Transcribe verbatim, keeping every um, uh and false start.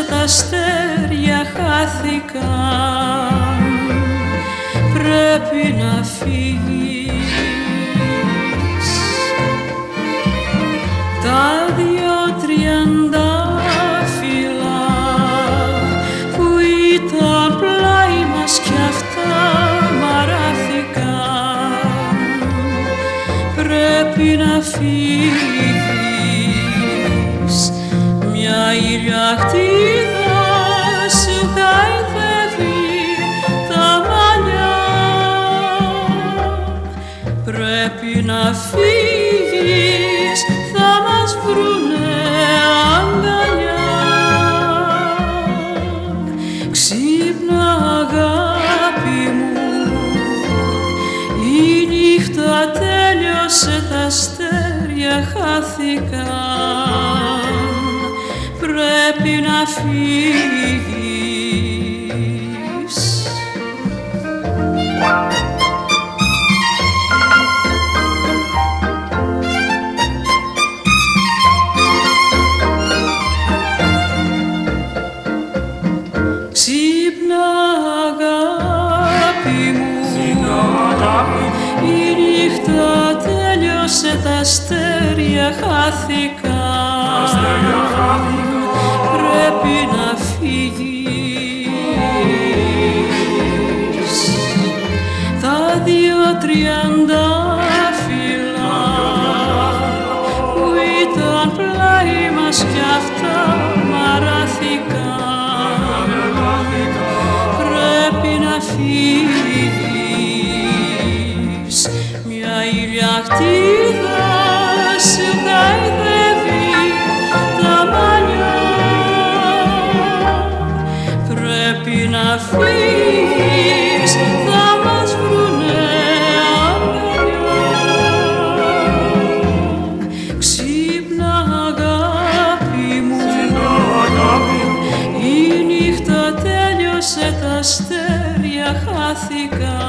τέλειωσε τα αστέρια χάθηκαν, πρέπει να φύγεις. Τα δυο τριαντάφυλλα που ήταν πλάι μας κι αυτά μαράθηκαν, πρέπει να φύγεις. Μια ηλιακτίδα σου χαϊδεύει τα μαλλιά, πρέπει να φύγεις, θα μας βρουνε αγκαλιά. Ξύπνα αγάπη μου, η νύχτα τέλειωσε, τα αστέρια χάθηκαν, πρέπει να φύγεις. Ξύπνα αγάπη μου, η νύχτα τέλειωσε, τα αστέρια χάθηκαν, πρέπει να φύγεις. Τα δύο τριαντάφυλλα που ήταν πλάι μας κι αυτά μαράθηκαν, πρέπει να φύγεις. Μια ηλιακτίδα σου χαϊδεύει τα μαλλιά, πρέπει να φύγεις, θα μας βρουνε αγκαλιά. Ξύπνα αγάπη μου, η νύχτα τέλειωσε, τα αστέρια χάθηκαν,